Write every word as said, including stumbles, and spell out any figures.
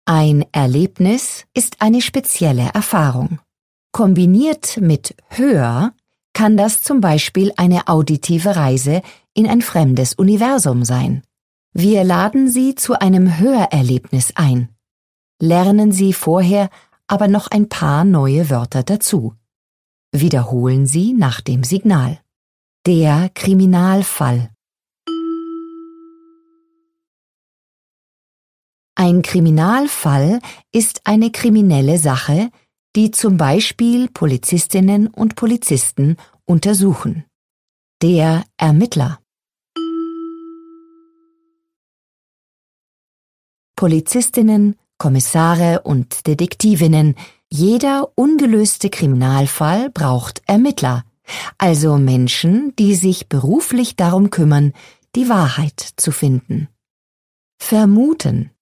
Ein Erlebnis ist eine spezielle Erfahrung. Kombiniert mit Hör kann das zum Beispiel eine auditive Reise in ein fremdes Universum sein. Wir laden Sie zu einem Hörerlebnis ein. Lernen Sie vorher aber noch ein paar neue Wörter dazu. Wiederholen Sie nach dem Signal. Der Kriminalfall. Ein Kriminalfall ist eine kriminelle Sache, die zum Beispiel Polizistinnen und Polizisten untersuchen. Der Ermittler. Polizistinnen, Kommissare und Detektivinnen, jeder ungelöste Kriminalfall braucht Ermittler, also Menschen, die sich beruflich darum kümmern, die Wahrheit zu finden. Vermuten.